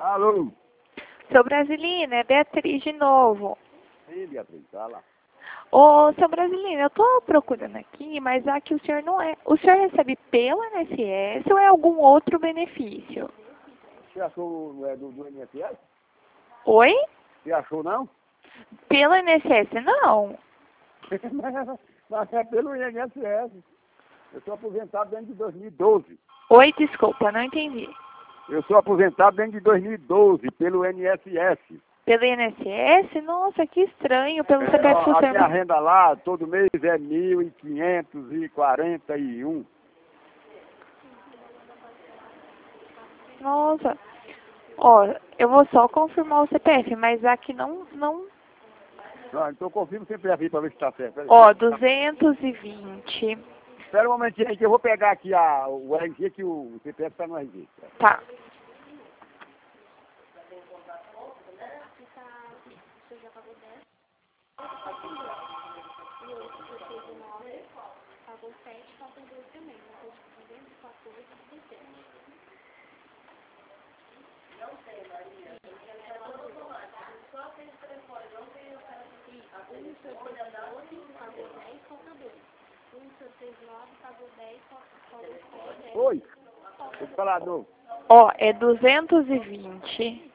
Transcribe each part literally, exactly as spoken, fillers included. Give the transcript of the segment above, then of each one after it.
Alô? Seu Brasilino, é Beatriz de novo. Sim, Beatriz, tá lá. Ô, seu Brasilino, eu tô procurando aqui, mas aqui o senhor não é. O senhor recebe pelo I N S S ou é algum outro benefício? Você achou não é, do, do I N S S? Oi? Você achou não? Pelo I N S S, não. Mas é pelo I N S S. Eu sou aposentado desde de dois mil e doze. Oi, desculpa, não entendi. Eu sou aposentado desde de dois mil e doze pelo I N S S. Pelo I N S S? Nossa, que estranho. Pelo É, C P F a social. minha renda lá, todo mês, é mil quinhentos e quarenta e um. Nossa. Ó, eu vou só confirmar o C P F, mas aqui não, não... Não, então confirma sempre aqui para ver se está certo. Pera aí. Ó, duzentos e vinte. Espera um momentinho aí que eu vou pegar aqui a, o R G, que o C P F está no R G. Tá. Oi, o falador. Ó, é duzentos e vinte.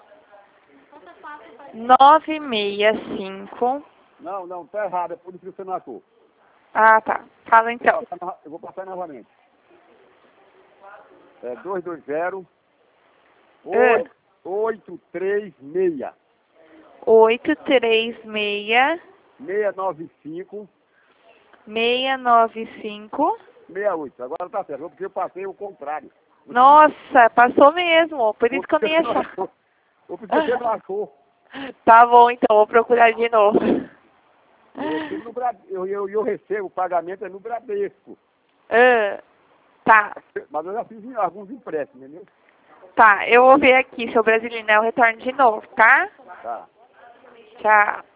novecentos e sessenta e cinco. Não, não, tá errado, é por isso que você não achou. Ah, tá. Fala então. Eu vou passar novamente. É dois dois zero É. oito três seis oito três seis, seis nove cinco seis nove cinco. seis oito. Agora tá certo, porque eu passei o contrário. Nossa, passou mesmo. Por isso que eu nem ia achar. Ou porque você não achou. Tá bom, então. Vou procurar de novo. Eu recebo, no Bra- eu, eu, eu recebo o pagamento é no Bradesco. Ah, tá. Mas eu já fiz em alguns empréstimos, entendeu? Tá, eu vou ver aqui, seu Brasilino, eu retorno de novo, tá? Tá. Tchau.